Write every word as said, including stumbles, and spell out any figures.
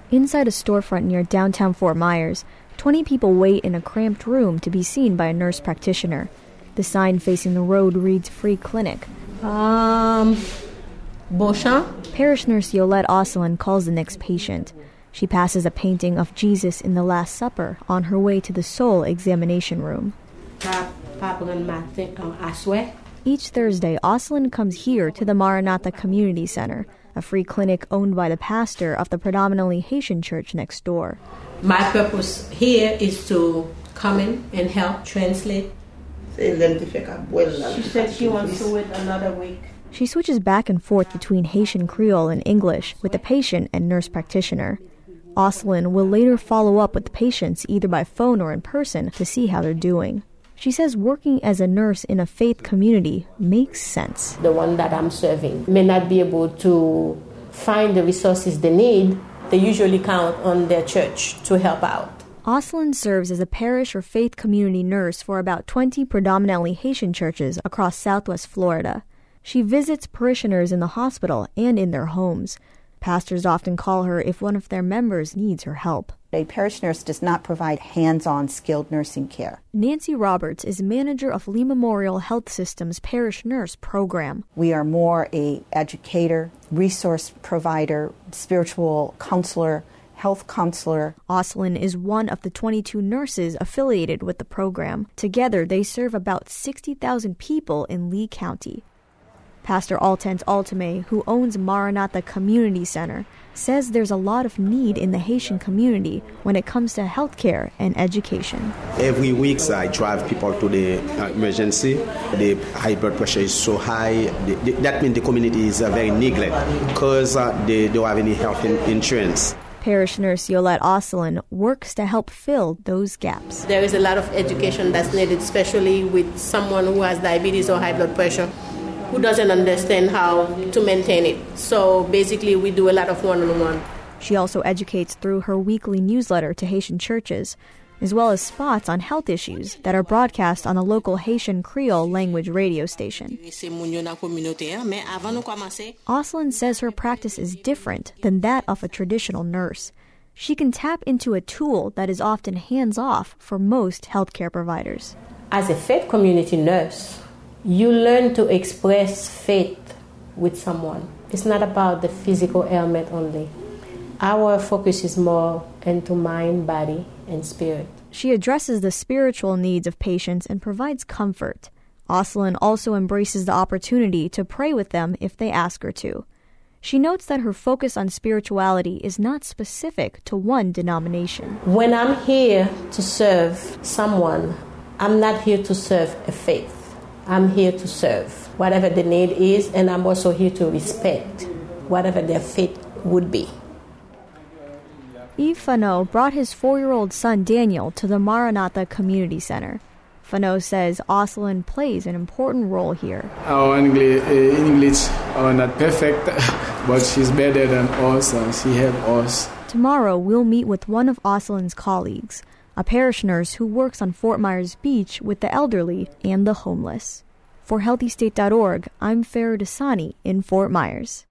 Inside a storefront near downtown Fort Myers, twenty people wait in a cramped room to be seen by a nurse practitioner. The sign facing the road reads Free Clinic. Um, Beauchamp? Parish nurse Yolette Osselin calls the next patient. She passes a painting of Jesus in the Last Supper on her way to the soul examination room. Each Thursday, Osselin comes here to the Maranatha Community Center, a free clinic owned by the pastor of the predominantly Haitian church next door. My purpose here is to come in and help translate. She said she wants to wait another week. She switches back and forth between Haitian Creole and English with the patient and nurse practitioner. Osselin will later follow up with the patients either by phone or in person to see how they're doing. She says working as a nurse in a faith community makes sense. The one that I'm serving may not be able to find the resources they need. They usually count on their church to help out. Osselin serves as a parish or faith community nurse for about twenty predominantly Haitian churches across southwest Florida. She visits parishioners in the hospital and in their homes. Pastors often call her if one of their members needs her help. A parish nurse does not provide hands-on skilled nursing care. Nancy Roberts is manager of Lee Memorial Health System's Parish Nurse Program. We are more a educator, resource provider, spiritual counselor, health counselor. Osselin is one of the twenty-two nurses affiliated with the program. Together, they serve about sixty thousand people in Lee County. Pastor Altens Altame, who owns Maranatha Community Center, says there's a lot of need in the Haitian community when it comes to healthcare and education. Every week I drive people to the uh, emergency. The high blood pressure is so high. The, the, that means the community is uh, very neglected because uh, they don't have any health in, insurance. Parish nurse Yolette Osselin works to help fill those gaps. There is a lot of education that's needed, especially with someone who has diabetes or high blood pressure, who doesn't understand how to maintain it. So basically, we do a lot of one-on-one. She also educates through her weekly newsletter to Haitian churches, as well as spots on health issues that are broadcast on the local Haitian Creole language radio station. Osselin says her practice is different than that of a traditional nurse. She can tap into a tool that is often hands-off for most healthcare providers. As a faith community nurse, you learn to express faith with someone. It's not about the physical ailment only. Our focus is more into mind, body, and spirit. She addresses the spiritual needs of patients and provides comfort. Osselin also embraces the opportunity to pray with them if they ask her to. She notes that her focus on spirituality is not specific to one denomination. When I'm here to serve someone, I'm not here to serve a faith. I'm here to serve whatever the need is, and I'm also here to respect whatever their faith would be. Yves Fano brought his four-year-old son Daniel to the Maranatha Community Center. Fano says Osselin plays an important role here. Our English, uh, English are not perfect, but she's better than us, and she helps us. Tomorrow, we'll meet with one of Osselin's colleagues, a parish nurse who works on Fort Myers Beach with the elderly and the homeless. For healthy state dot org, I'm Farah Dasani in Fort Myers.